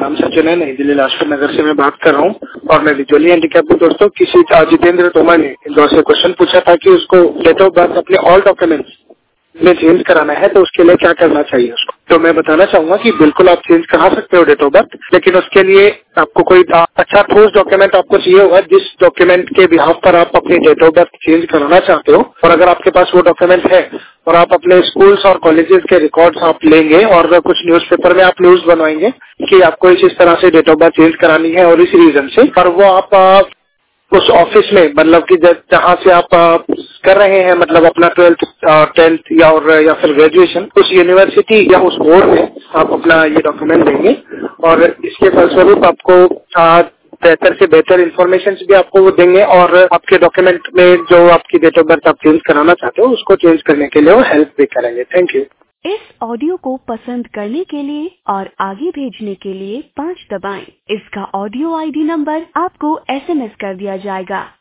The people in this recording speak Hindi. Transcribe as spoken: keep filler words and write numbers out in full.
नाम सचिन है, नई दिल्ली लाजपत नगर से मैं बात कर रहा हूँ और मैं विजुअली हैंडीकैप हूँ। दोस्तों, किसी जितेंद्र तोमर ने इंदौर से क्वेश्चन पूछा था कि उसको डेट ऑफ बर्थ अपने ऑल डॉक्यूमेंट्स में चेंज कराना है तो उसके लिए क्या करना चाहिए उसको। तो मैं बताना चाहूंगा कि बिल्कुल आप चेंज करा सकते हो डेट ऑफ बर्थ, लेकिन उसके लिए आपको कोई अच्छा ठोस डॉक्यूमेंट आपको चाहिए होगा जिस डॉक्यूमेंट के बिहाफ पर आप अपनी डेट ऑफ बर्थ चेंज कराना चाहते हो। और अगर आपके पास वो डॉक्यूमेंट है और आप अपने स्कूल्स और कॉलेजेस के रिकॉर्ड्स आप लेंगे और कुछ न्यूज़पेपर में आप न्यूज बनवाएंगे कि आपको इस इस तरह से डेट ऑफ बर्थ चेंज करानी है और इस रीजन से, और वो आप उस ऑफिस में मतलब कि जहाँ से आप कर रहे हैं मतलब अपना ट्वेल्थ टेंथ या और या फिर ग्रेजुएशन, उस यूनिवर्सिटी या उस बोर्ड में आप अपना ये डॉक्यूमेंट देंगे और इसके फलस्वरूप आपको बेहतर से बेहतर इन्फॉर्मेशन भी आपको वो देंगे और आपके डॉक्यूमेंट में जो आपकी डेट ऑफ बर्थ आप चेंज कराना चाहते हो उसको चेंज करने के लिए वो हेल्प भी करेंगे। Thank you. इस ऑडियो को पसंद करने के लिए और आगे भेजने के लिए पाँच दबाएं। इसका ऑडियो आईडी नंबर आपको एसएमएस कर दिया जाएगा।